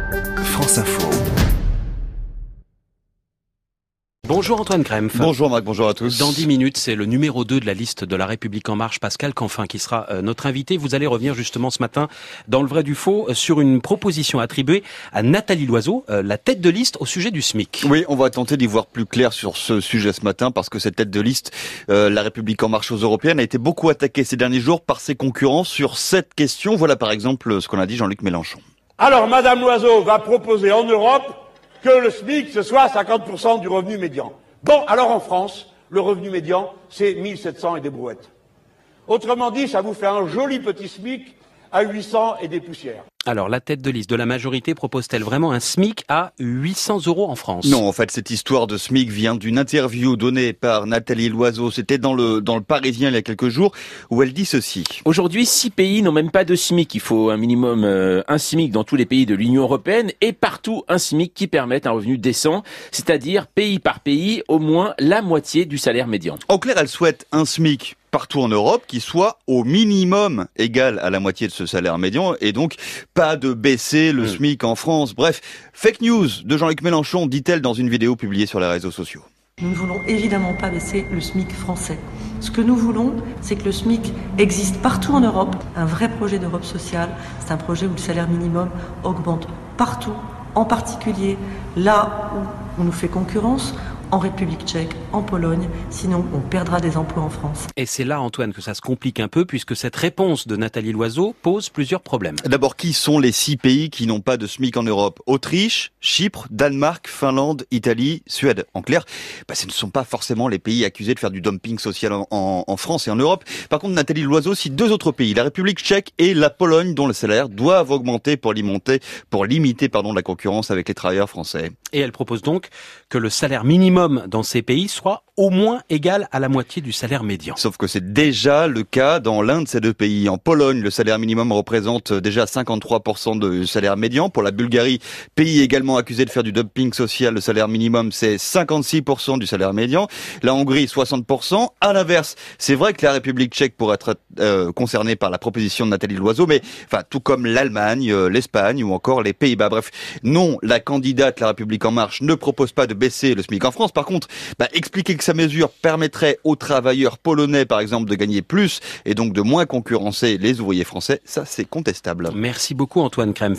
France Info. Bonjour Antoine Krempf. Bonjour Marc, bonjour à tous. Dans 10 minutes, c'est le numéro 2 de la liste de La République En Marche, Pascal Canfin, qui sera notre invité. Vous allez revenir justement ce matin dans Le Vrai du Faux sur une proposition attribuée à Nathalie Loiseau, la tête de liste au sujet du SMIC. Oui, on va tenter d'y voir plus clair sur ce sujet ce matin parce que cette tête de liste, La République En Marche aux Européennes, a été beaucoup attaquée ces derniers jours par ses concurrents sur cette question. Voilà par exemple ce qu'on a dit Jean-Luc Mélenchon. Alors Madame Loiseau va proposer en Europe que le SMIC, ce soit 50% du revenu médian. Bon, alors en France, le revenu médian, c'est 1700 et des brouettes. Autrement dit, ça vous fait un joli petit SMIC à 800 et des poussières. Alors, la tête de liste de la majorité propose-t-elle vraiment un SMIC à 800 € en France ? Non, en fait, cette histoire de SMIC vient d'une interview donnée par Nathalie Loiseau. C'était dans le Parisien il y a quelques jours, où elle dit ceci. Aujourd'hui, 6 pays n'ont même pas de SMIC. Il faut un minimum un SMIC dans tous les pays de l'Union européenne et partout un SMIC qui permette un revenu décent, c'est-à-dire pays par pays, au moins la moitié du salaire médian. En clair, elle souhaite un SMIC partout en Europe qui soit au minimum égal à la moitié de ce salaire médian et donc pas de baisser le SMIC en France. Bref, fake news de Jean-Luc Mélenchon, dit-elle dans une vidéo publiée sur les réseaux sociaux. Nous ne voulons évidemment pas baisser le SMIC français. Ce que nous voulons, c'est que le SMIC existe partout en Europe. Un vrai projet d'Europe sociale, c'est un projet où le salaire minimum augmente partout, en particulier là où on nous fait concurrence, en République tchèque, en Pologne, sinon on perdra des emplois en France. Et c'est là, Antoine, que ça se complique un peu, puisque cette réponse de Nathalie Loiseau pose plusieurs problèmes. D'abord, qui sont les 6 pays qui n'ont pas de SMIC en Europe ? Autriche, Chypre, Danemark, Finlande, Italie, Suède. En clair, ce ne sont pas forcément les pays accusés de faire du dumping social en France et en Europe. Par contre, Nathalie Loiseau cite 2 autres pays, la République tchèque et la Pologne, dont les salaires doivent augmenter pour limiter la concurrence avec les travailleurs français. Et elle propose donc que le salaire minimum dans ces pays soit au moins égal à la moitié du salaire médian. Sauf que c'est déjà le cas dans l'un de ces 2 pays. En Pologne, le salaire minimum représente déjà 53% du salaire médian. Pour la Bulgarie, pays également accusé de faire du dumping social, le salaire minimum c'est 56% du salaire médian. La Hongrie, 60%. À l'inverse, c'est vrai que la République tchèque pourrait être concernée par la proposition de Nathalie Loiseau, mais tout comme l'Allemagne, l'Espagne ou encore les Pays-Bas. Bref, non, la candidate La République En Marche ne propose pas de baisser le SMIC en France. Par contre, expliquer que sa mesure permettrait aux travailleurs polonais, par exemple, de gagner plus et donc de moins concurrencer les ouvriers français, ça c'est contestable. Merci beaucoup Antoine Krempf.